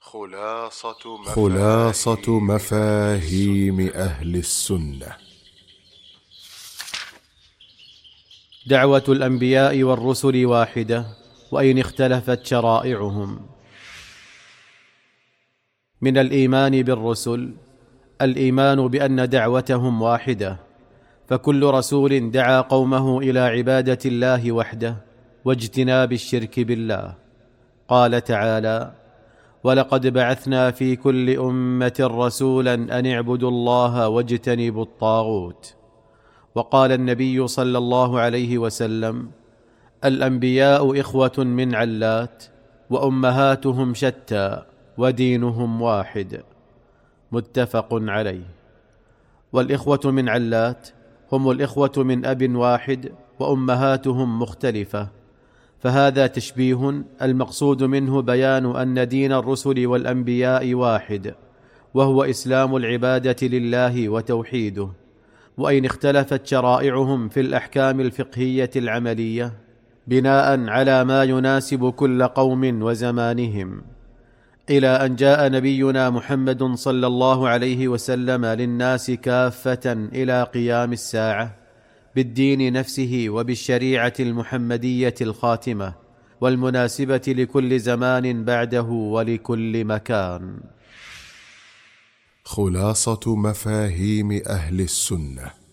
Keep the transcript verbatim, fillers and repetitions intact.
خلاصة مفاهيم, خلاصة مفاهيم أهل السنة. دعوة الأنبياء والرسل واحدة، وإن اختلفت شرائعهم. من الإيمان بالرسل الإيمان بأن دعوتهم واحدة، فكل رسول دعا قومه إلى عبادة الله وحده واجتناب الشرك بالله. قال تعالى: ولقد بعثنا في كل أمة رسولا أن اعبدوا الله واجتنبوا الطاغوت. وقال النبي صلى الله عليه وسلم: الأنبياء إخوة من علات، وأمهاتهم شتى، ودينهم واحد. متفق عليه. والإخوة من علات هم الإخوة من أب واحد وأمهاتهم مختلفة، فهذا تشبيه المقصود منه بيان أن دين الرسل والأنبياء واحد، وهو إسلام العبادة لله وتوحيده. وإن اختلفت شرائعهم في الأحكام الفقهية العملية بناء على ما يناسب كل قوم وزمانهم، إلى أن جاء نبينا محمد صلى الله عليه وسلم للناس كافة إلى قيام الساعة بالدين نفسه وبالشريعة المحمدية الخاتمة والمناسبة لكل زمان بعده ولكل مكان. خلاصة مفاهيم أهل السنة.